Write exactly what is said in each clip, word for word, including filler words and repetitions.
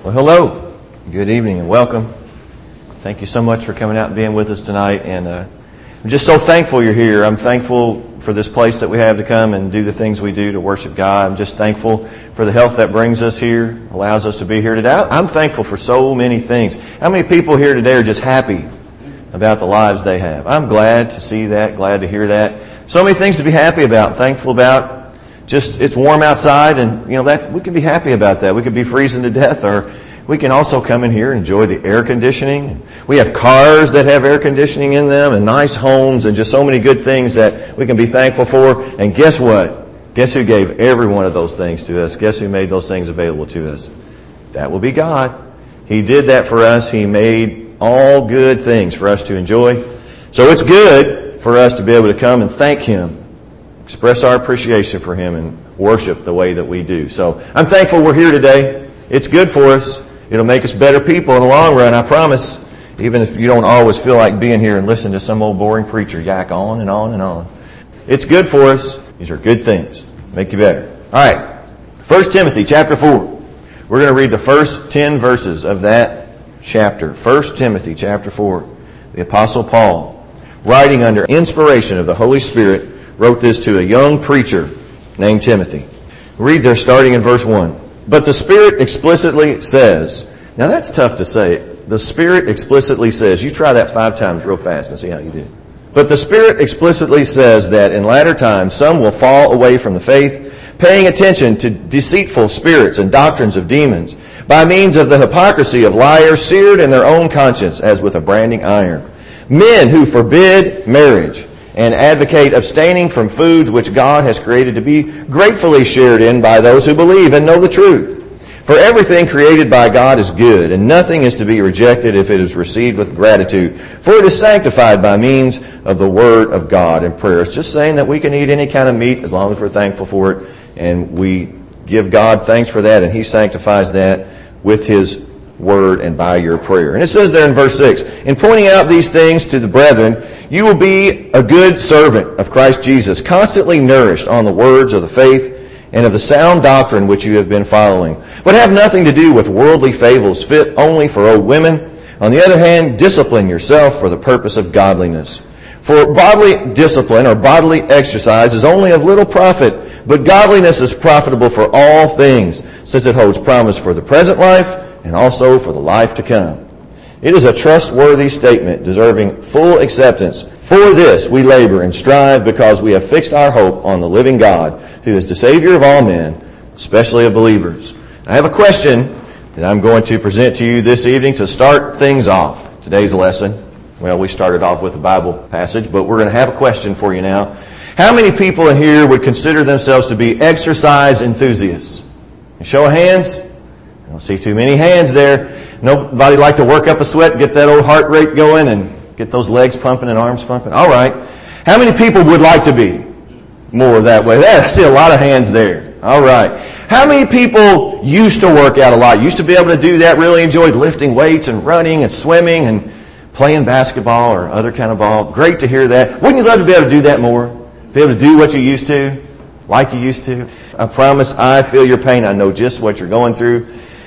Well, hello. Good evening and welcome. Thank you so much for coming out and being with us tonight. And uh, I'm just so thankful you're here. I'm thankful for this place that we have to come and do the things we do to worship God. I'm just thankful for the health that brings us here, allows us to be here today. I'm thankful for so many things. How many people here today are just happy about the lives they have? I'm glad to see that, glad to hear that. So many things to be happy about, thankful about. Just, it's warm outside, and, you know, that we can be happy about that. We could be freezing to death, or we can also come in here and enjoy the air conditioning. We have cars that have air conditioning in them, and nice homes, and just so many good things that we can be thankful for. And guess what? Guess who gave every one of those things to us? Guess who made those things available to us? That will be God. He did that for us. He made all good things for us to enjoy. So it's good for us to be able to come and thank Him, express our appreciation for Him, and worship the way that we do. So I'm thankful we're here today. It's good for us. It'll make us better people in the long run, I promise. Even if you don't always feel like being here and listen to some old boring preacher yak on and on and on. It's good for us. These are good things. Make you better. All right. First Timothy chapter four. We're going to read the first ten verses of that chapter. First Timothy chapter four. The Apostle Paul, writing under inspiration of the Holy Spirit, wrote this to a young preacher named Timothy. Read there starting in verse one. But the Spirit explicitly says, now that's tough to say. The Spirit explicitly says, you try that five times real fast and see how you do. But the Spirit explicitly says that in latter times some will fall away from the faith, paying attention to deceitful spirits and doctrines of demons, by means of the hypocrisy of liars seared in their own conscience as with a branding iron. Men who forbid marriage and advocate abstaining from foods which God has created to be gratefully shared in by those who believe and know the truth. For everything created by God is good, and nothing is to be rejected if it is received with gratitude, for it is sanctified by means of the Word of God and prayer. It's just saying that we can eat any kind of meat as long as we're thankful for it, and we give God thanks for that, and He sanctifies that with His Word and by your prayer. And it says there in verse six, in pointing out these things to the brethren, you will be a good servant of Christ Jesus, constantly nourished on the words of the faith and of the sound doctrine which you have been following. But have nothing to do with worldly fables fit only for old women. On the other hand, discipline yourself for the purpose of godliness. For bodily discipline or bodily exercise is only of little profit, but godliness is profitable for all things, since it holds promise for the present life and also for the life to come. It is a trustworthy statement deserving full acceptance. For this we labor and strive because we have fixed our hope on the living God, who is the Savior of all men, especially of believers. I have a question that I'm going to present to you this evening to start things off. Today's lesson, well, we started off with a Bible passage, but we're going to have a question for you now. How many people in here would consider themselves to be exercise enthusiasts? A show of hands? I don't see too many hands there. Nobody like to work up a sweat, get that old heart rate going, and get those legs pumping and arms pumping? All right. How many people would like to be more that way? I see a lot of hands there. All right. How many people used to work out a lot, used to be able to do that, really enjoyed lifting weights and running and swimming and playing basketball or other kind of ball? Great to hear that. Wouldn't you love to be able to do that more? Be able to do what you used to, like you used to? I promise I feel your pain. I know just what you're going through.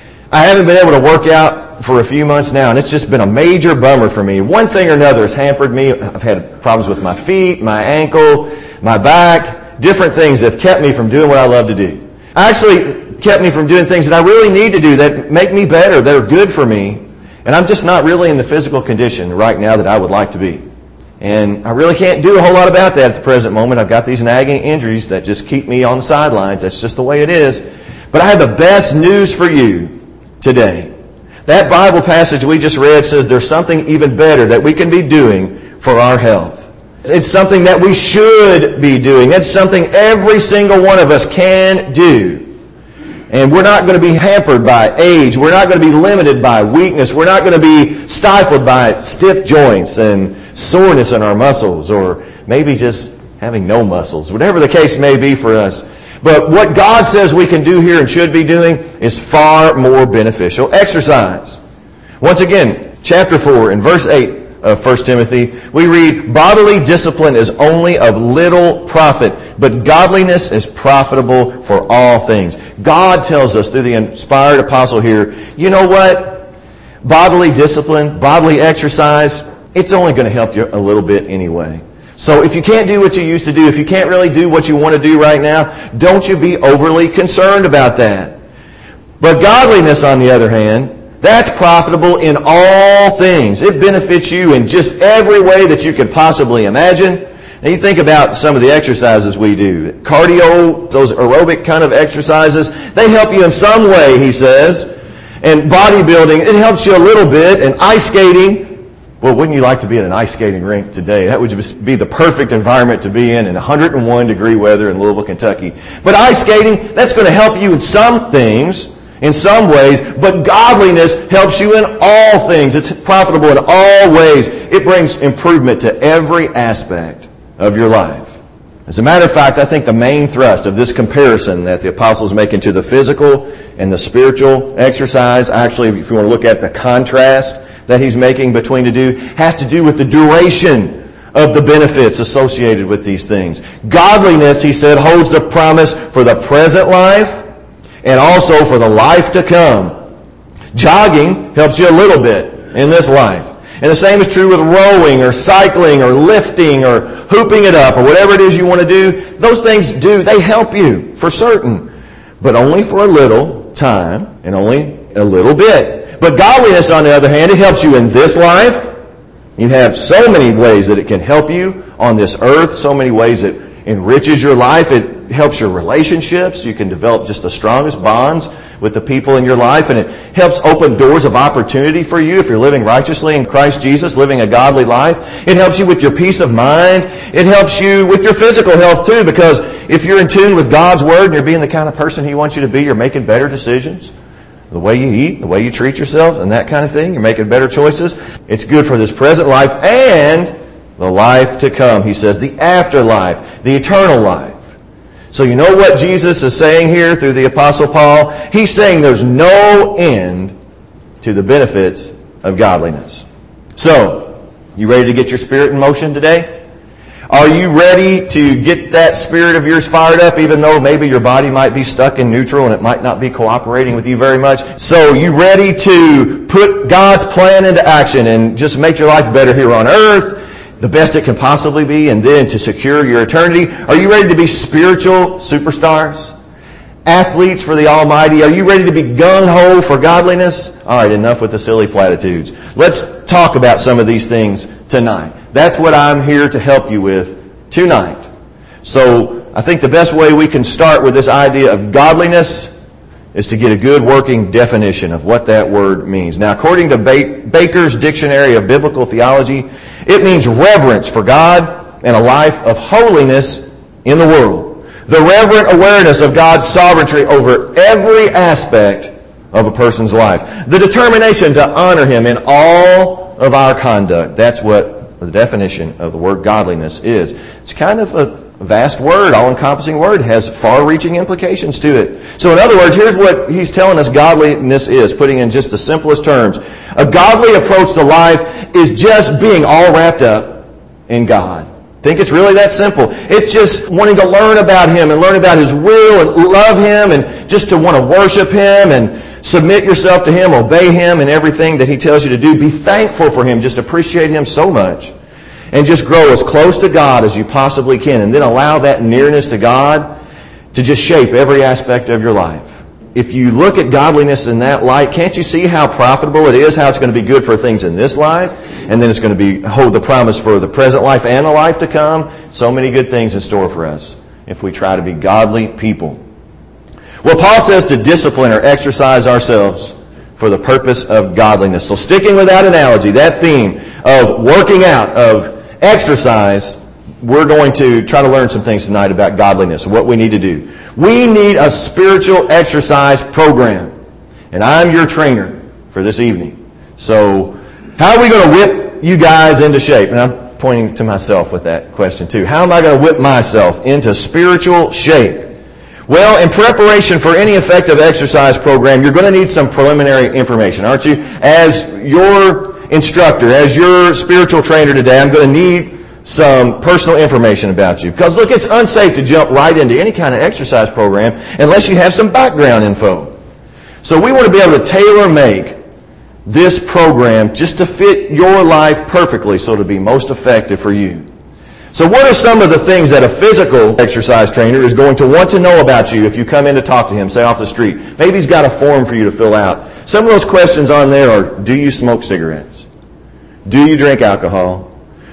I haven't been able to work out for a few months now, and it's just been a major bummer for me. One thing or another has hampered me. I've had problems with my feet, my ankle, my back. Different things have kept me from doing what I love to do. Actually kept me from doing things that I really need to do that make me better, that are good for me. And I'm just not really in the physical condition right now that I would like to be. And I really can't do a whole lot about that at the present moment. I've got these nagging injuries that just keep me on the sidelines. That's just the way it is. But I have the best news for you today. That Bible passage we just read says there's something even better that we can be doing for our health. It's something that we should be doing. It's something every single one of us can do. And we're not going to be hampered by age. We're not going to be limited by weakness. We're not going to be stifled by stiff joints and soreness in our muscles, or maybe just having no muscles, whatever the case may be for us. But what God says we can do here and should be doing is far more beneficial exercise. Once again, chapter four and verse eight of First Timothy, we read, bodily discipline is only of little profit, but godliness is profitable for all things. God tells us through the inspired apostle here, you know what? Bodily discipline, bodily exercise, it's only going to help you a little bit anyway. So if you can't do what you used to do, if you can't really do what you want to do right now, don't you be overly concerned about that. But godliness, on the other hand, that's profitable in all things. It benefits you in just every way that you could possibly imagine. Now you think about some of the exercises we do. Cardio, those aerobic kind of exercises, they help you in some way, he says. And bodybuilding, it helps you a little bit. And ice skating, well, wouldn't you like to be at an ice skating rink today? That would just be the perfect environment to be in in one hundred one degree weather in Louisville, Kentucky. But ice skating, that's going to help you in some things, in some ways, but godliness helps you in all things. It's profitable in all ways. It brings improvement to every aspect of your life. As a matter of fact, I think the main thrust of this comparison that the apostle is making to the physical and the spiritual exercise, actually, if you want to look at the contrast that he's making between the two, has to do with the duration of the benefits associated with these things. Godliness, he said, holds the promise for the present life and also for the life to come. Jogging helps you a little bit in this life. And the same is true with rowing or cycling or lifting or hooping it up or whatever it is you want to do. Those things do, they help you for certain, but only for a little time and only a little bit. But godliness, on the other hand, it helps you in this life. You have so many ways that it can help you on this earth, so many ways it enriches your life. It helps your relationships. You can develop just the strongest bonds with the people in your life, and it helps open doors of opportunity for you if you're living righteously in Christ Jesus, living a godly life. It helps you with your peace of mind. It helps you with your physical health too, because if you're in tune with God's Word and you're being the kind of person He wants you to be, you're making better decisions. The way you eat, the way you treat yourself, and that kind of thing, you're making better choices. It's good for this present life and the life to come. He says the afterlife, the eternal life. So you know what Jesus is saying here through the Apostle Paul? He's saying there's no end to the benefits of godliness. So, you ready to get your spirit in motion today? Are you ready to get that spirit of yours fired up, even though maybe your body might be stuck in neutral and it might not be cooperating with you very much? So, you ready to put God's plan into action and just make your life better here on earth, the best it can possibly be, and then to secure your eternity? Are you ready to be spiritual superstars? Athletes for the Almighty? Are you ready to be gung-ho for godliness? All right, enough with the silly platitudes. Let's talk about some of these things tonight. That's what I'm here to help you with tonight. So I think the best way we can start with this idea of godliness is to get a good working definition of what that word means. Now, according to Baker's Dictionary of Biblical Theology, it means reverence for God and a life of holiness in the world. The reverent awareness of God's sovereignty over every aspect of a person's life. The determination to honor Him in all of our conduct. That's what the definition of the word godliness is. It's kind of a vast word, all-encompassing word. It has far-reaching implications to it. So in other words, here's what he's telling us godliness is, putting in just the simplest terms. A godly approach to life is just being all wrapped up in God. Think it's really that simple. It's just wanting to learn about Him and learn about His will and love Him and just to want to worship Him and submit yourself to Him, obey Him in everything that He tells you to do. Be thankful for Him. Just appreciate Him so much. And just grow as close to God as you possibly can. And then allow that nearness to God to just shape every aspect of your life. If you look at godliness in that light, can't you see how profitable it is, how it's going to be good for things in this life, and then it's going to be hold the promise for the present life and the life to come? So many good things in store for us if we try to be godly people. Well, Paul says to discipline or exercise ourselves for the purpose of godliness. So sticking with that analogy, that theme of working out, of exercise, we're going to try to learn some things tonight about godliness and what we need to do. We need a spiritual exercise program. And I'm your trainer for this evening. So how are we going to whip you guys into shape? And I'm pointing to myself with that question too. How am I going to whip myself into spiritual shape? Well, in preparation for any effective exercise program, you're going to need some preliminary information, aren't you? As your instructor, as your spiritual trainer today, I'm going to need some personal information about you. Because look, it's unsafe to jump right into any kind of exercise program unless you have some background info. So we want to be able to tailor-make this program just to fit your life perfectly so to be most effective for you. So what are some of the things that a physical exercise trainer is going to want to know about you if you come in to talk to him, say off the street? Maybe he's got a form for you to fill out. Some of those questions on there are, do you smoke cigarettes? Do you drink alcohol?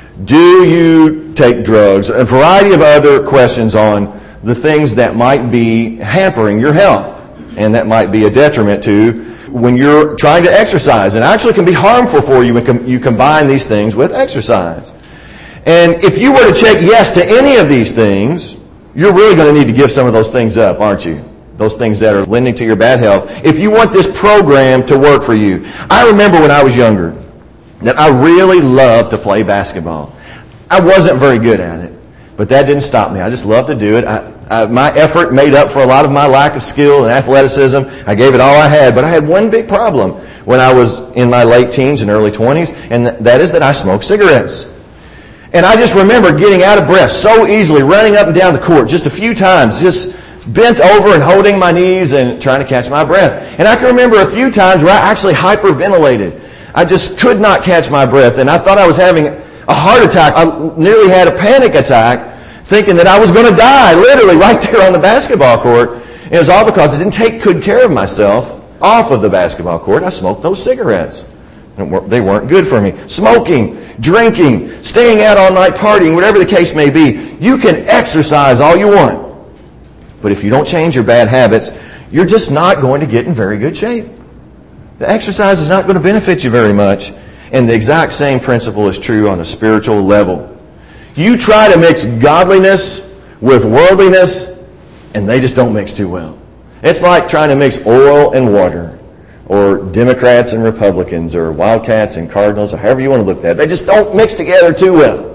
Do you take drugs? A variety of other questions on the things that might be hampering your health and that might be a detriment to when you're trying to exercise, and actually can be harmful for you when you combine these things with exercise. And if you were to check yes to any of these things, you're really going to need to give some of those things up, aren't you? Those things that are lending to your bad health. If you want this program to work for you. I remember when I was younger that I really loved to play basketball. I wasn't very good at it, but that didn't stop me. I just loved to do it. I, I, my effort made up for a lot of my lack of skill and athleticism. I gave it all I had, but I had one big problem when I was in my late teens and early twenties, and th- that is that I smoked cigarettes. And I just remember getting out of breath so easily, running up and down the court just a few times, just bent over and holding my knees and trying to catch my breath. And I can remember a few times where I actually hyperventilated. I just could not catch my breath, and I thought I was having a heart attack. I nearly had a panic attack, thinking that I was going to die, literally right there on the basketball court. And it was all because I didn't take good care of myself off of the basketball court. I smoked those cigarettes. They weren't good for me. Smoking, drinking, staying out all night partying, whatever the case may be. You can exercise all you want. But if you don't change your bad habits, you're just not going to get in very good shape. The exercise is not going to benefit you very much. And the exact same principle is true on a spiritual level. You try to mix godliness with worldliness, and they just don't mix too well. It's like trying to mix oil and water, or Democrats and Republicans, or Wildcats and Cardinals, or however you want to look at it. They just don't mix together too well.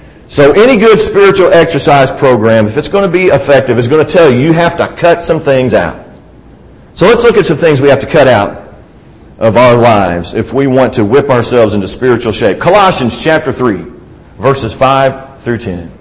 So any good spiritual exercise program, if it's going to be effective, is going to tell you you have to cut some things out. So let's look at some things we have to cut out of our lives if we want to whip ourselves into spiritual shape. Colossians chapter three, verses five through ten.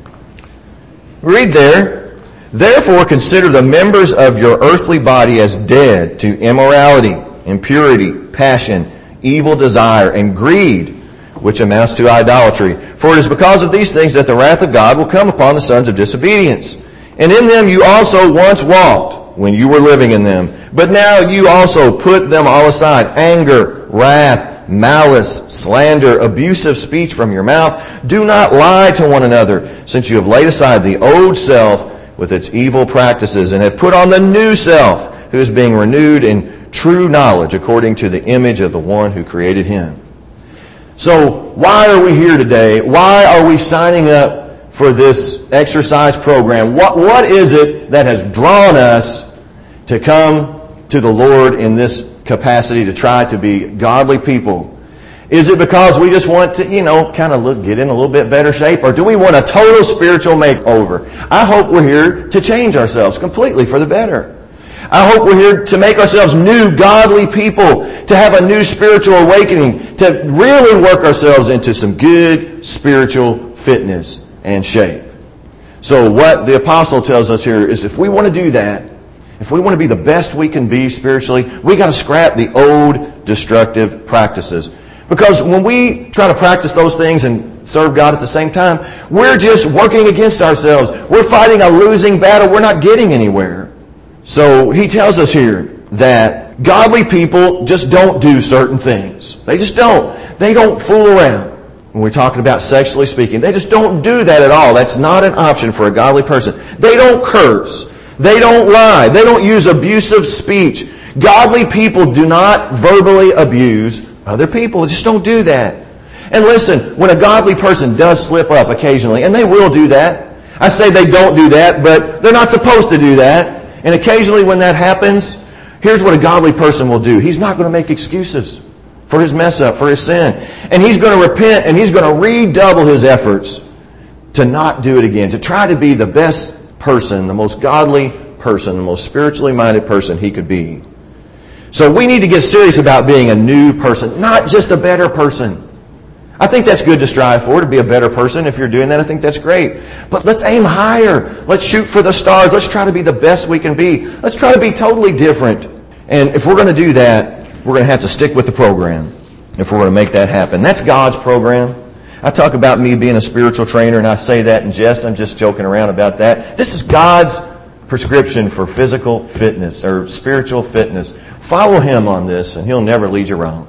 Read there, therefore consider the members of your earthly body as dead to immorality, impurity, passion, evil desire, and greed, which amounts to idolatry. For it is because of these things that the wrath of God will come upon the sons of disobedience. And in them you also once walked when you were living in them. But now you also put them all aside, anger, wrath, malice, slander, abusive speech from your mouth. Do not lie to one another, since you have laid aside the old self with its evil practices and have put on the new self, who is being renewed in true knowledge according to the image of the one who created him. So why are we here today? Why are we signing up for this exercise program? What, what is it that has drawn us to come to the Lord in this capacity to try to be godly people? Is it because we just want to, you know, kind of look, get in a little bit better shape? Or do we want a total spiritual makeover? I hope we're here to change ourselves completely for the better. I hope we're here to make ourselves new, godly people, to have a new spiritual awakening, to really work ourselves into some good spiritual fitness and shape. So what the apostle tells us here is if we want to do that, if we want to be the best we can be spiritually, we got to scrap the old destructive practices. Because when we try to practice those things and serve God at the same time, we're just working against ourselves. We're fighting a losing battle. We're not getting anywhere. So he tells us here that godly people just don't do certain things. They just don't. They don't fool around. When we're talking about sexually speaking, they just don't do that at all. That's not an option for a godly person. They don't curse. They don't lie. They don't use abusive speech. Godly people do not verbally abuse other people. Just don't do that. And listen, when a godly person does slip up occasionally, and they will do that, I say they don't do that, but they're not supposed to do that. And occasionally when that happens, here's what a godly person will do. He's not going to make excuses for his mess up, for his sin. And he's going to repent, and he's going to redouble his efforts to not do it again, to try to be the best person, the most godly person, the most spiritually minded person he could be. So we need to get serious about being a new person, not just a better person. I think that's good to strive for, to be a better person. If you're doing that, I think that's great. But let's aim higher. Let's shoot for the stars. Let's try to be the best we can be. Let's try to be totally different. And if we're going to do that, we're going to have to stick with the program if we're going to make that happen. That's God's program. I talk about me being a spiritual trainer, and I say that in jest. I'm just joking around about that. This is God's prescription for physical fitness or spiritual fitness. Follow Him on this, and He'll never lead you wrong.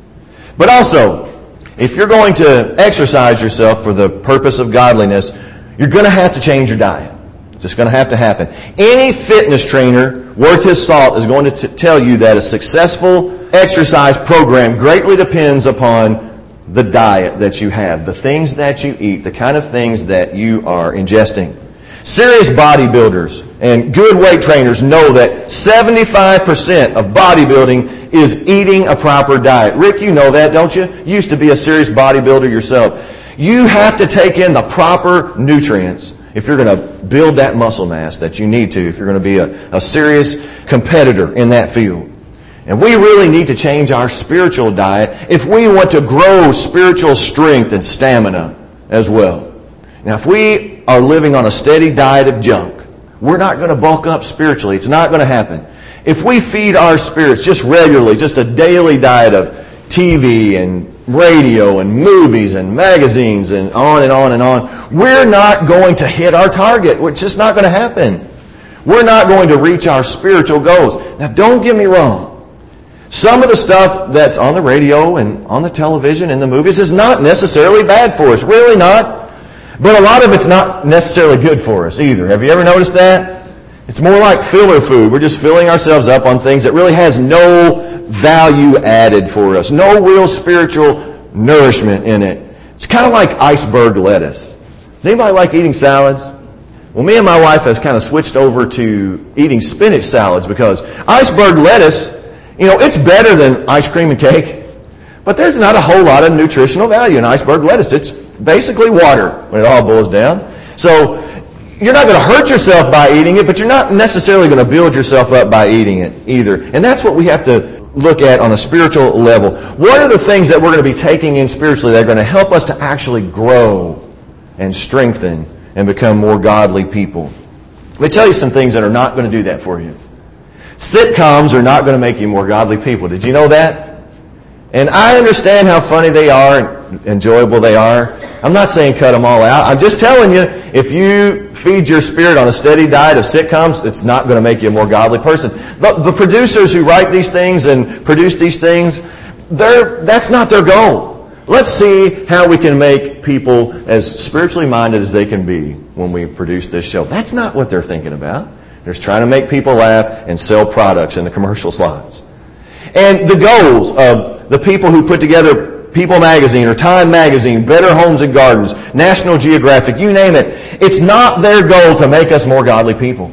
But also, if you're going to exercise yourself for the purpose of godliness, you're going to have to change your diet. It's just going to have to happen. Any fitness trainer worth his salt is going to t- tell you that a successful exercise program greatly depends upon the diet that you have, the things that you eat, the kind of things that you are ingesting. Serious bodybuilders and good weight trainers know that seventy-five percent of bodybuilding is eating a proper diet. Rick, you know that, don't you? You used to be a serious bodybuilder yourself. You have to take in the proper nutrients if you're going to build that muscle mass that you need to, if you're going to be a, a serious competitor in that field. And we really need to change our spiritual diet if we want to grow spiritual strength and stamina as well. Now, if we are living on a steady diet of junk, we're not going to bulk up spiritually. It's not going to happen. If we feed our spirits just regularly, just a daily diet of T V and radio and movies and magazines and on and on and on, we're not going to hit our target. It's just not going to happen. We're not going to reach our spiritual goals. Now, don't get me wrong. Some of the stuff that's on the radio and on the television and the movies is not necessarily bad for us. Really not. But a lot of it's not necessarily good for us either. Have you ever noticed that? It's more like filler food. We're just filling ourselves up on things that really has no value added for us. No real spiritual nourishment in it. It's kind of like iceberg lettuce. Does anybody like eating salads? Well, me and my wife has kind of switched over to eating spinach salads because iceberg lettuce, you know, it's better than ice cream and cake. But there's not a whole lot of nutritional value in iceberg lettuce. It's basically water when it all boils down. So you're not going to hurt yourself by eating it, but you're not necessarily going to build yourself up by eating it either. And that's what we have to look at on a spiritual level. What are the things that we're going to be taking in spiritually that are going to help us to actually grow and strengthen and become more godly people? Let me tell you some things that are not going to do that for you. Sitcoms are not going to make you more godly people. Did you know that? And I understand how funny they are and enjoyable they are. I'm not saying cut them all out. I'm just telling you, if you feed your spirit on a steady diet of sitcoms, it's not going to make you a more godly person. The, the producers who write these things and produce these things, they're, that's not their goal. Let's see how we can make people as spiritually minded as they can be when we produce this show. That's not what they're thinking about. They're just trying to make people laugh and sell products in the commercial slots. And the goals of the people who put together People Magazine or Time Magazine, Better Homes and Gardens, National Geographic, you name it, it's not their goal to make us more godly people.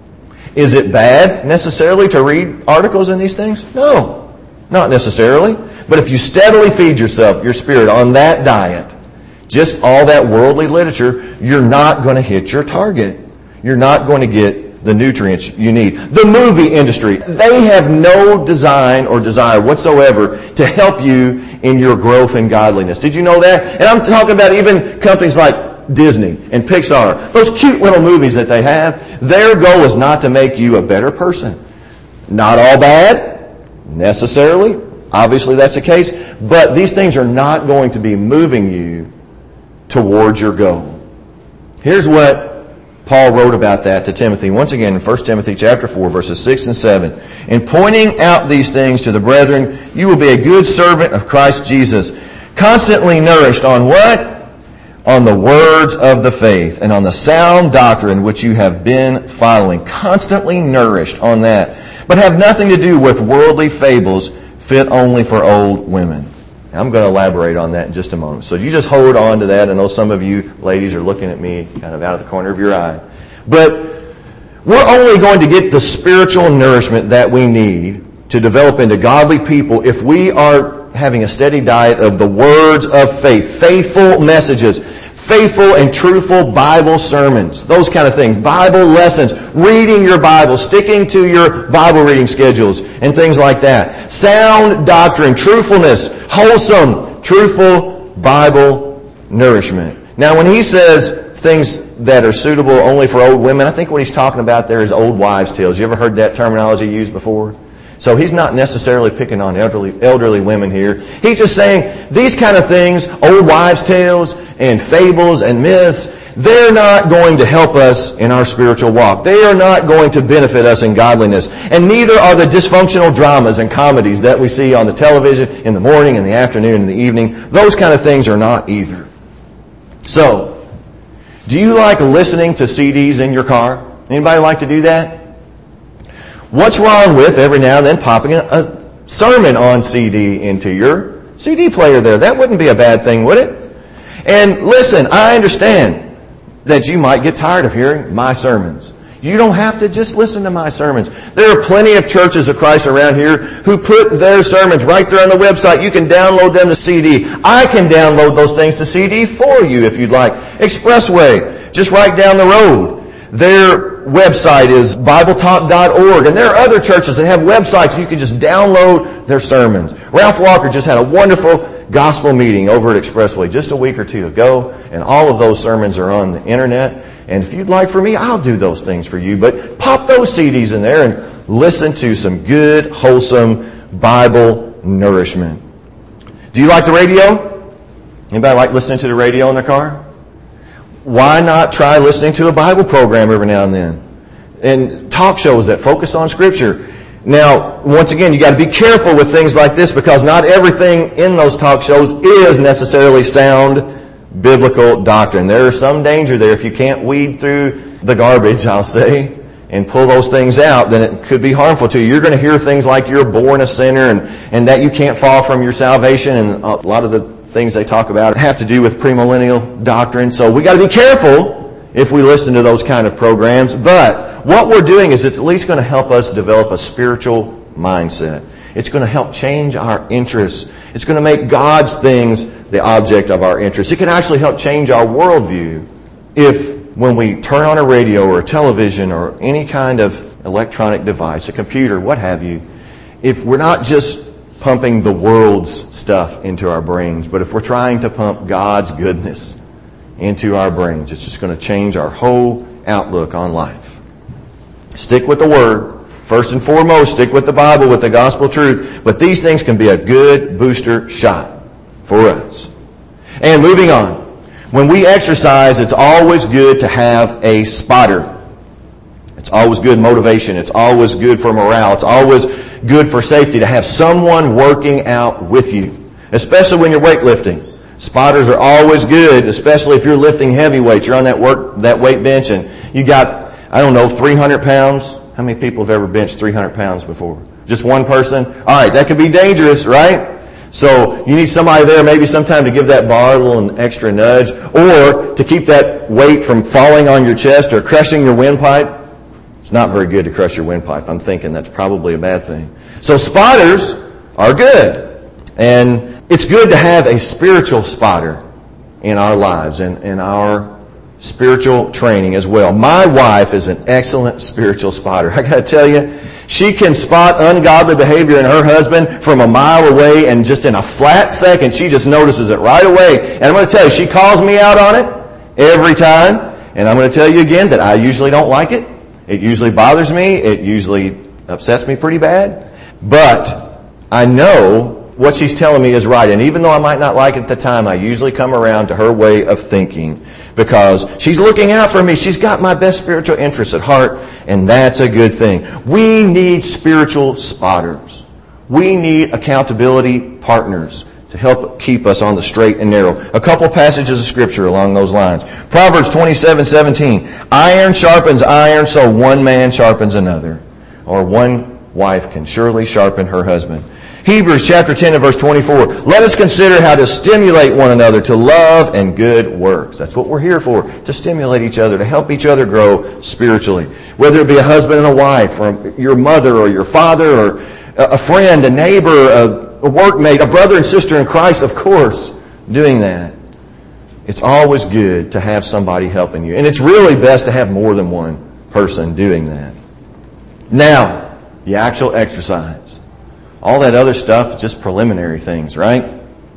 Is it bad necessarily to read articles in these things? No, not necessarily. But if you steadily feed yourself, your spirit, on that diet, just all that worldly literature, you're not going to hit your target. You're not going to get the nutrients you need. The movie industry, they have no design or desire whatsoever to help you in your growth and godliness. Did you know that? And I'm talking about even companies like Disney and Pixar. Those cute little movies that they have, their goal is not to make you a better person. Not all bad, necessarily. Obviously that's the case. But these things are not going to be moving you towards your goal. Here's what Paul wrote about that to Timothy. Once again, in First Timothy chapter four, verses six and seven. In pointing out these things to the brethren, you will be a good servant of Christ Jesus, constantly nourished on what? On the words of the faith and on the sound doctrine which you have been following. Constantly nourished on that. But have nothing to do with worldly fables fit only for old women. I'm going to elaborate on that in just a moment. So you just hold on to that. I know some of you ladies are looking at me kind of out of the corner of your eye. But we're only going to get the spiritual nourishment that we need to develop into godly people if we are having a steady diet of the words of faith, faithful messages, faithful and truthful Bible sermons, those kind of things, Bible lessons, reading your Bible, sticking to your Bible reading schedules, and things like that. Sound doctrine, truthfulness, wholesome, truthful Bible nourishment. Now, when he says things that are suitable only for old women, I think what he's talking about there is old wives' tales. You ever heard that terminology used before? So he's not necessarily picking on elderly, elderly women here. He's just saying these kind of things, old wives' tales and fables and myths, they're not going to help us in our spiritual walk. They are not going to benefit us in godliness. And neither are the dysfunctional dramas and comedies that we see on the television in the morning, in the afternoon, in the evening. Those kind of things are not either. So, do you like listening to C Ds in your car? Anybody like to do that? What's wrong with every now and then popping a, a sermon on C D into your C D player there? That wouldn't be a bad thing, would it? And listen, I understand that you might get tired of hearing my sermons. You don't have to just listen to my sermons. There are plenty of churches of Christ around here who put their sermons right there on the website. You can download them to C D. I can download those things to C D for you if you'd like. Expressway, just right down the road. Their website is Bible Talk dot org, and there are other churches that have websites you can just download their sermons. Ralph Walker just had a wonderful gospel meeting over at Expressway just a week or two ago, and all of those sermons are on the internet. And if you'd like for me, I'll do those things for you. But pop those C Ds in there and listen to some good, wholesome Bible nourishment. Do you like the radio? Anybody like listening to the radio in their car? Why not try listening to a Bible program every now and then? And talk shows that focus on Scripture. Now, once again, you got to be careful with things like this because not everything in those talk shows is necessarily sound biblical doctrine. There is some danger there. If you can't weed through the garbage, I'll say, and pull those things out, then it could be harmful to you. You're going to hear things like you're born a sinner and, and that you can't fall from your salvation, and a lot of the things they talk about have to do with premillennial doctrine. So we got to be careful if we listen to those kind of programs. But what we're doing is it's at least going to help us develop a spiritual mindset. It's going to help change our interests. It's going to make God's things the object of our interest. It can actually help change our worldview if when we turn on a radio or a television or any kind of electronic device, a computer, what have you, if we're not just pumping the world's stuff into our brains, but if we're trying to pump God's goodness into our brains, it's just going to change our whole outlook on life. Stick with the Word. First and foremost, stick with the Bible, with the gospel truth. But these things can be a good booster shot for us. And moving on. When we exercise, it's always good to have a spotter. It's always good motivation. It's always good for morale. It's always good for safety to have someone working out with you, especially when you're weightlifting. Spotters are always good, especially if you're lifting heavy weights. You're on that work that weight bench and you got, I don't know, three hundred pounds. How many people have ever benched three hundred pounds before? Just one person? All right, that could be dangerous, right? So you need somebody there maybe sometime to give that bar a little extra nudge, or to keep that weight from falling on your chest or crushing your windpipe. It's not very good to crush your windpipe. I'm thinking that's probably a bad thing. So spotters are good. And it's good to have a spiritual spotter in our lives and in our spiritual training as well. My wife is an excellent spiritual spotter. I got to tell you, she can spot ungodly behavior in her husband from a mile away, and just in a flat second, she just notices it right away. And I'm going to tell you, she calls me out on it every time. And I'm going to tell you again that I usually don't like it. It usually bothers me. It usually upsets me pretty bad. But I know what she's telling me is right. And even though I might not like it at the time, I usually come around to her way of thinking because she's looking out for me. She's got my best spiritual interests at heart, and that's a good thing. We need spiritual spotters. We need accountability partners to help keep us on the straight and narrow. A couple passages of Scripture along those lines. Proverbs twenty-seven seventeen. Iron sharpens iron, so one man sharpens another. Or one wife can surely sharpen her husband. Hebrews chapter ten and verse twenty-four. Let us consider how to stimulate one another to love and good works. That's what we're here for, to stimulate each other, to help each other grow spiritually. Whether it be a husband and a wife, or your mother or your father, or a friend, a neighbor, a, a workmate, a brother and sister in Christ, of course, doing that. It's always good to have somebody helping you. And it's really best to have more than one person doing that. Now, the actual exercise. All that other stuff is just preliminary things, right?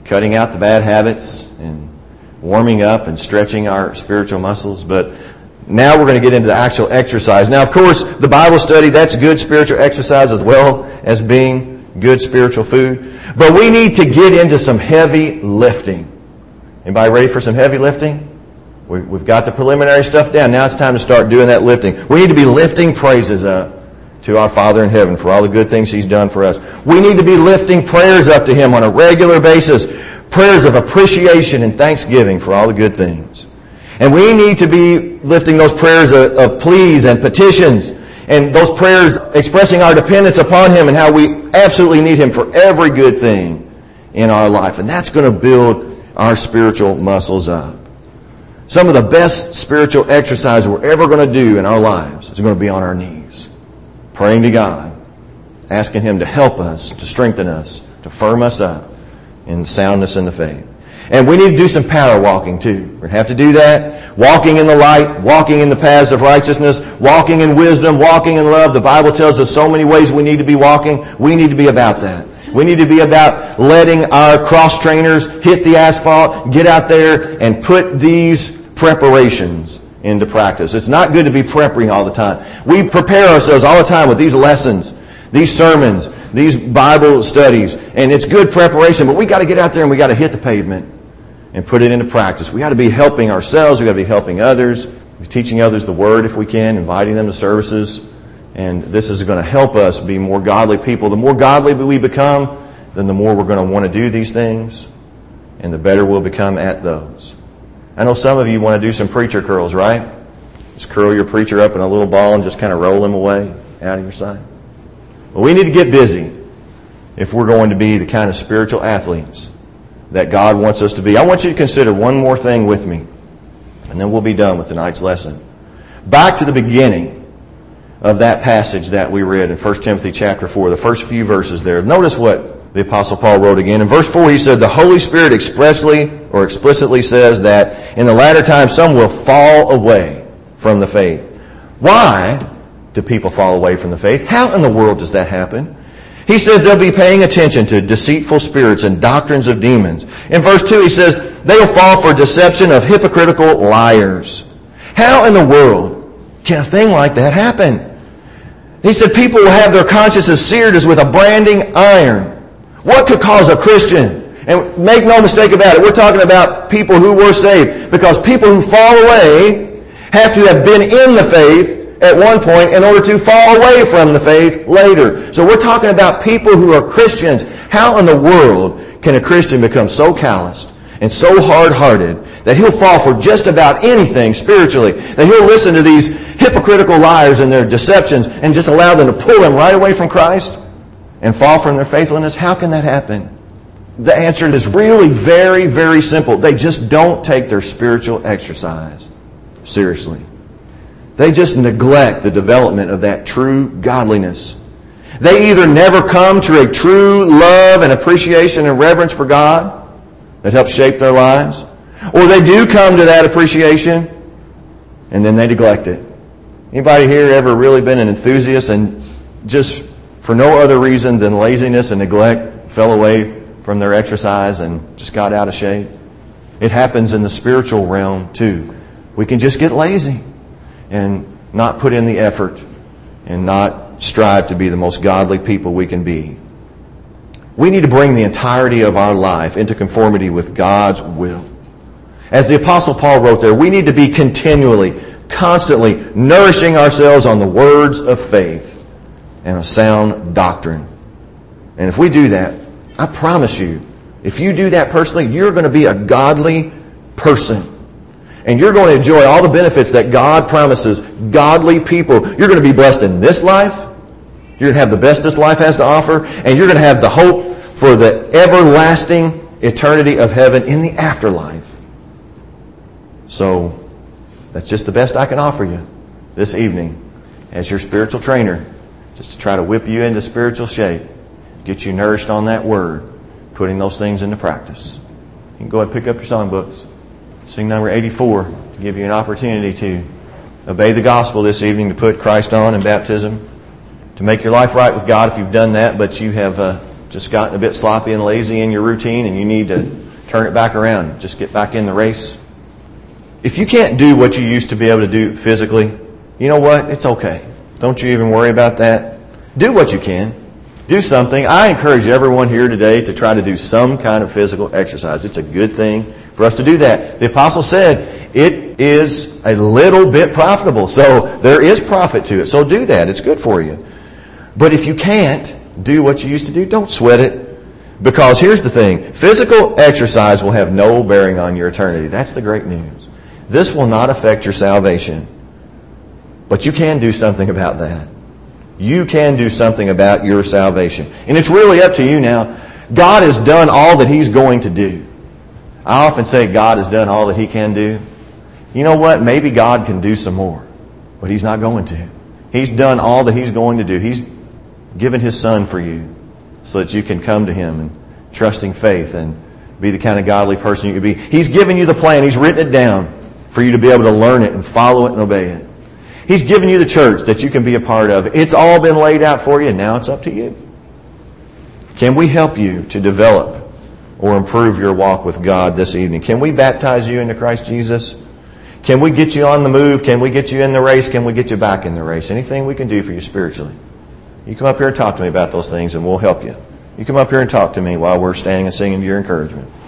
cutting out the bad habits and warming up and stretching our spiritual muscles. But now we're going to get into the actual exercise. Now, of course, the Bible study, that's good spiritual exercise as well as being good spiritual food. But we need to get into some heavy lifting. Anybody ready for some heavy lifting? We've got the preliminary stuff down. Now it's time to start doing that lifting. We need to be lifting praises up to our Father in heaven for all the good things He's done for us. We need to be lifting prayers up to Him on a regular basis. Prayers of appreciation and thanksgiving for all the good things. And we need to be lifting those prayers of, of pleas and petitions. And those prayers expressing our dependence upon Him and how we absolutely need Him for every good thing in our life. And that's going to build our spiritual muscles up. Some of the best spiritual exercise we're ever going to do in our lives is going to be on our knees, praying to God, asking Him to help us, to strengthen us, to firm us up in soundness in the faith. And we need to do some power walking too. We're going to have to do that. Walking in the light, walking in the paths of righteousness, walking in wisdom, walking in love. The Bible tells us so many ways we need to be walking. We need to be about that. We need to be about letting our cross trainers hit the asphalt, get out there, and put these preparations into practice. It's not good to be prepping all the time. We prepare ourselves all the time with these lessons, these sermons, these Bible studies, and it's good preparation, but we got to get out there and we got to hit the pavement and put it into practice. We got to be helping ourselves, we got to be helping others, teaching others the Word if we can, inviting them to services. And this is going to help us be more godly people. The more godly we become, then the more we're going to want to do these things, and the better we'll become at those. I know some of you want to do some preacher curls, right? Just curl your preacher up in a little ball and just kind of roll them away out of your sight. Well, we need to get busy if we're going to be the kind of spiritual athletes that God wants us to be. I want you to consider one more thing with me, and then we'll be done with tonight's lesson. Back to the beginning of that passage that we read in First Timothy chapter four, the first few verses there. Notice what the Apostle Paul wrote again. In verse four, he said, the Holy Spirit expressly or explicitly says that in the latter time some will fall away from the faith. Why do people fall away from the faith? How in the world does that happen? He says they'll be paying attention to deceitful spirits and doctrines of demons. In verse two, he says they'll fall for deception of hypocritical liars. How in the world can a thing like that happen? He said people will have their consciences seared as with a branding iron. What could cause a Christian? And make no mistake about it, we're talking about people who were saved. Because people who fall away have to have been in the faith at one point in order to fall away from the faith later. So we're talking about people who are Christians. How in the world can a Christian become so calloused and so hard-hearted that he'll fall for just about anything spiritually, that he'll listen to these hypocritical liars and their deceptions and just allow them to pull him right away from Christ and fall from their faithfulness? How can that happen? The answer is really very, very simple. They just don't take their spiritual exercise seriously. They just neglect the development of that true godliness. They either never come to a true love and appreciation and reverence for God that helps shape their lives, or they do come to that appreciation and then they neglect it. Anybody here ever really been an enthusiast and just for no other reason than laziness and neglect fell away from their exercise and just got out of shape? It happens in the spiritual realm too. We can just get lazy and not put in the effort and not strive to be the most godly people we can be. We need to bring the entirety of our life into conformity with God's will. As the Apostle Paul wrote there, we need to be continually, constantly nourishing ourselves on the words of faith and a sound doctrine. And if we do that, I promise you, if you do that personally, you're going to be a godly person. And you're going to enjoy all the benefits that God promises godly people. You're going to be blessed in this life. You're going to have the best this life has to offer. And you're going to have the hope for the everlasting eternity of heaven in the afterlife. So, that's just the best I can offer you this evening as your spiritual trainer. Just to try to whip you into spiritual shape. Get you nourished on that word. Putting those things into practice. You can go ahead and pick up your songbooks. Sing number eighty-four to give you an opportunity to obey the gospel this evening, to put Christ on in baptism, to make your life right with God if you've done that, but you have uh, just gotten a bit sloppy and lazy in your routine and you need to turn it back around, just get back in the race. If you can't do what you used to be able to do physically, you know what? It's okay. Don't you even worry about that. Do what you can. Do something. I encourage everyone here today to try to do some kind of physical exercise. It's a good thing for us to do that. The apostle said it is a little bit profitable. So there is profit to it. So do that. It's good for you. But if you can't do what you used to do, don't sweat it. Because here's the thing. Physical exercise will have no bearing on your eternity. That's the great news. This will not affect your salvation. But you can do something about that. You can do something about your salvation. And it's really up to you now. God has done all that He's going to do. I often say God has done all that He can do. You know what? Maybe God can do some more. But He's not going to. He's done all that He's going to do. He's given His Son for you so that you can come to Him in trusting faith and be the kind of godly person you can be. He's given you the plan. He's written it down for you to be able to learn it and follow it and obey it. He's given you the church that you can be a part of. It's all been laid out for you, and now it's up to you. Can we help you to develop or improve your walk with God this evening? Can we baptize you into Christ Jesus? Can we get you on the move? Can we get you in the race? Can we get you back in the race? Anything we can do for you spiritually. You come up here and talk to me about those things, and we'll help you. You come up here and talk to me while we're standing and singing to your encouragement.